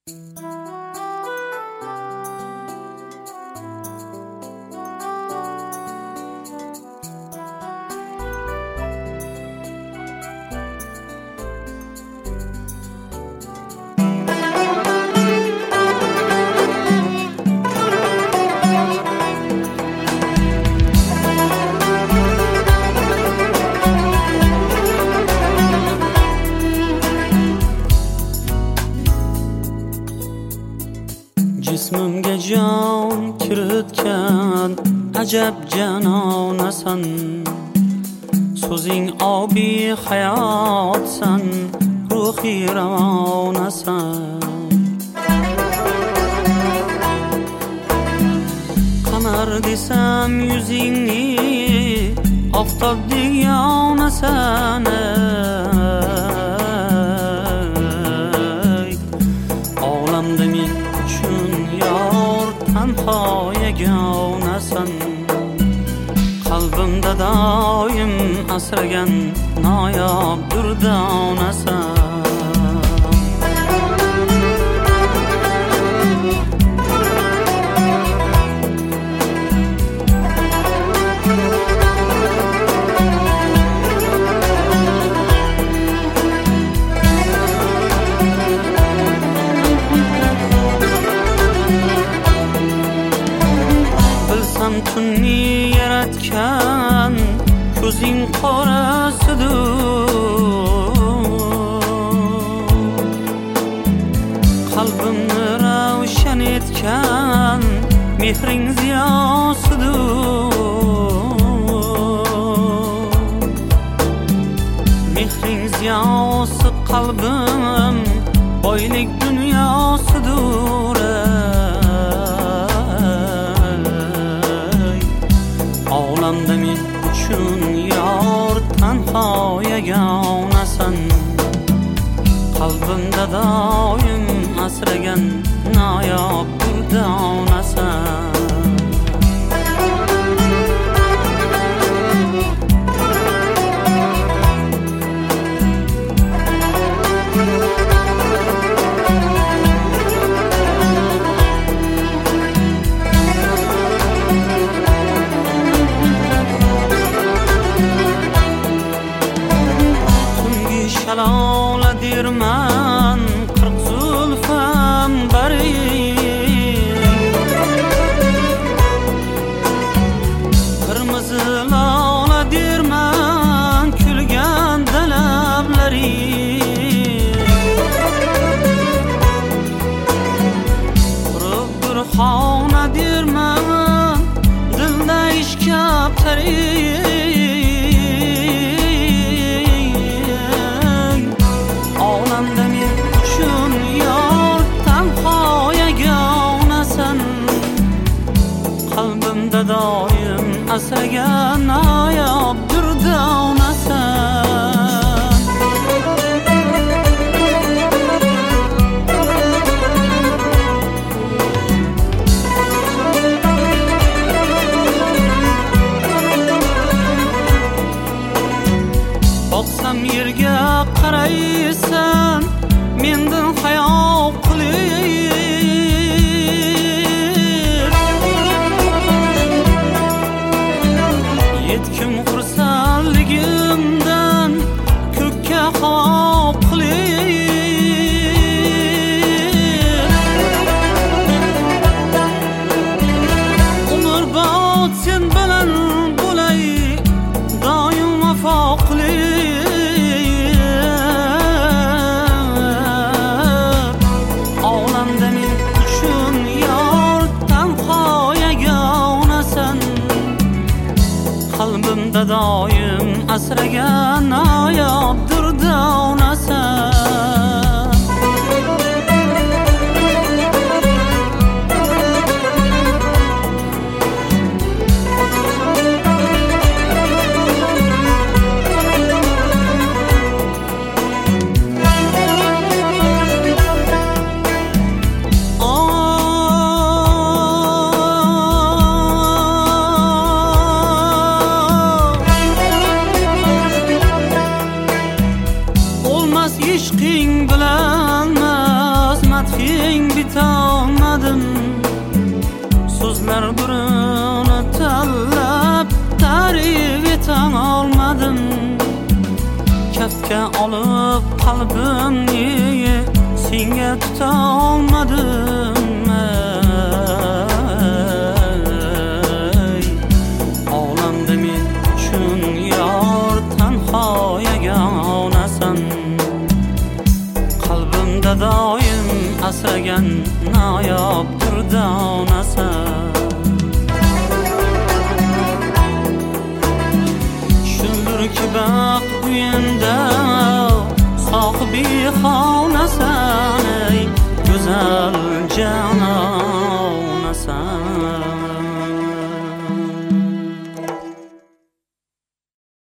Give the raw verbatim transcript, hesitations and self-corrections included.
Jismimga jon kiritgan ajab janonasan, so'zing obi hayotsan, ruhi ravonasan. Qamar desam yuzingni oftobdek yonasan. Olamda men uchun yor tanho yagonasan. Qalbimda doim asragan noyob durdonasan. Bilsam tunni yaratgan ko'zing qorasidur, qalbimni ravshan etgan mehring ziyosidur. Mehring ziyosi qalbim boylik dunyosidur. Olamda men uchun yor tanho yagonasan. Qalbimda doim asragan noyob durdonasan. Shalola derman qirq zulfam baring, qirmizi lola derman kulgan lablaring. Quruq bir xona derman dilda ishkab taring. Olamda men uchun yor tanho yagonasan. Qalbimda doim asragan noyob durdonasan. Boqsam yerga qaraysan, mendan hayo qilir. Yetkim xursandligimdan ko'kka havo qilir. Umrbod sen bilan bo'lay, doim vafo qilir. Qalbimda doim asragan noyob durdonasan. teng bitolmadim. So'zlar birini tanlab tarif eta olmadim. Kaftga olib qalbimni senga tuta olmadim. Ey, olamda men uchun yor tanho yagonasan. Qalbimda doim asragan noyob durdonasan. Shundir ki baxt o'yin